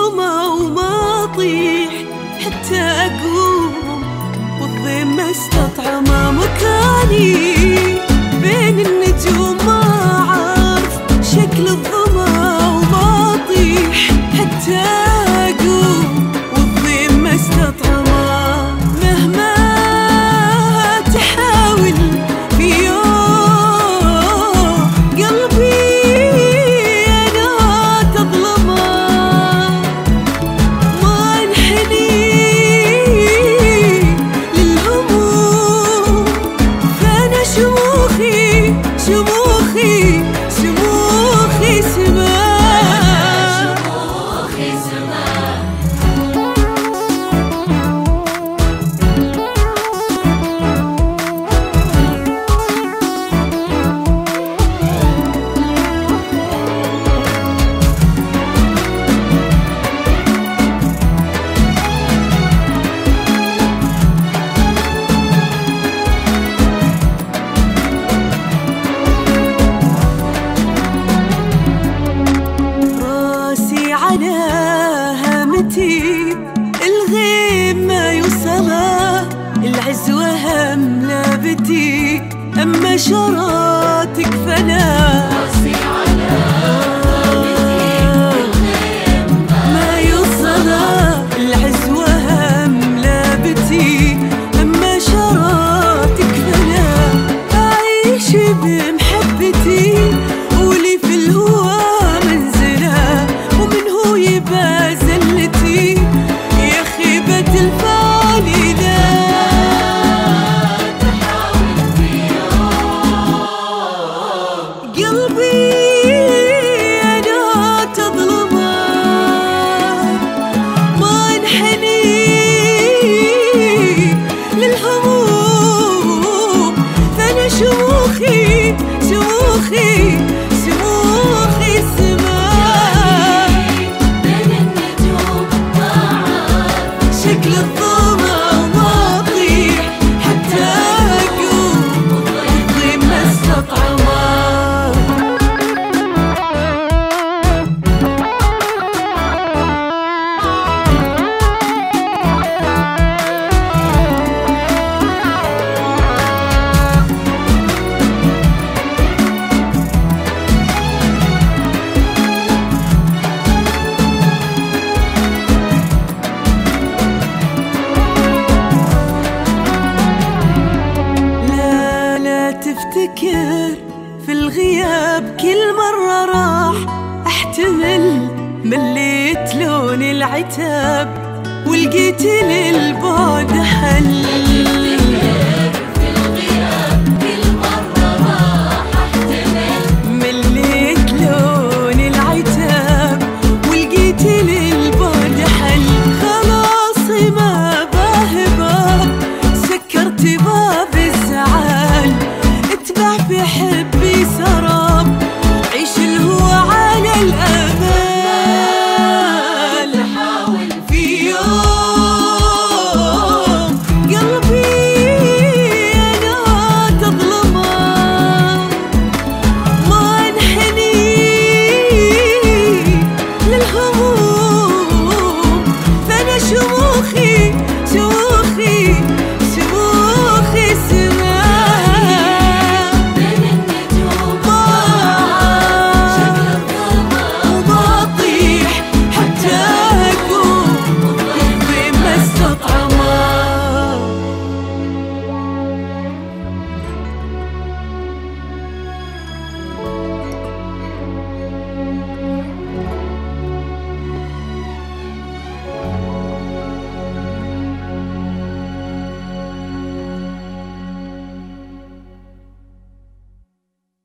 الظلمة وما أطيح حتى أقوم، والضيم ما استطعم مكاني بين النجوم، ما أعرف شكل الظما وما أطيح حتى أقوم، والضيم ما استطعم. مهما تحاول في يوم قلبي أنا تظلمه، ما انحني للهموم، فأنا شموخي شموخي شموخي سما. على هامتي الغيم ما يوصله، العزوة هم لابتي أما شراتك فلا. راسي على هامتي الغيم ما يوصله، العزوة هم لابتي أما شراتك فلا. أعيش بمحبتي ولي في الهوى منزله، ومنه يبقى زلتي يا خيبة الفاني. لا تحاول في يوم قلبي أنا تظلمه، ما انحني للهموم، فأنا شموخي شموخي شموخي سما. شكل الظما ما أطيح حتى أقوم، والضيم ما استطعمه. تفتكر في الغياب كل مرة راح أحتمل، مليت لون العتاب ولقيت للبعد حل.